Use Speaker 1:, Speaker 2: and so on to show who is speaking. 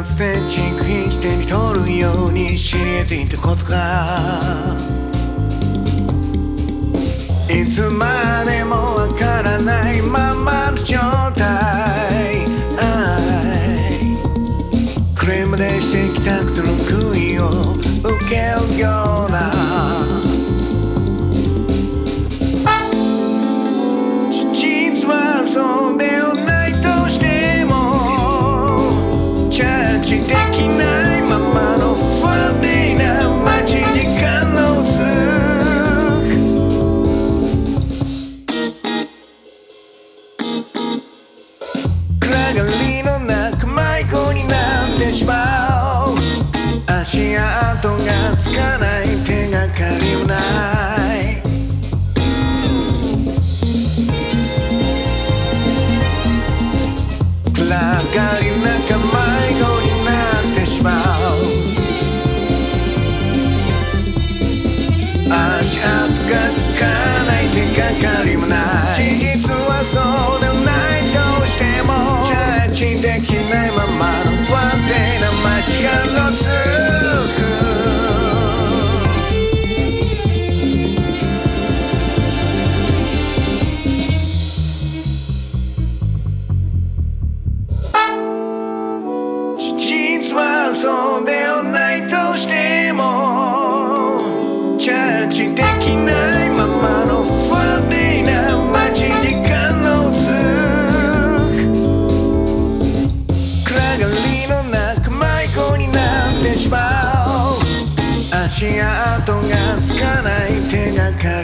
Speaker 1: つてチェックインして見とるように知れていたことか、いつまでもわからないままの状態、クレームでしてきたことの悔いを受けるような、実はそうではないとしても着地できないままの不安定な待ち時間の続く暗がりの中迷子になってしまう、足跡がつかない手がかりもない、暗がりの中迷子になってしまう、足跡がつかない手がかりもない、事実はそうではないとしても着地できないままの不安定な街が続く、実はそうではないとしても着地できないままの不安定な待ち時間の続く、暗がりの中迷子になってしまう、足跡がつかない手がかり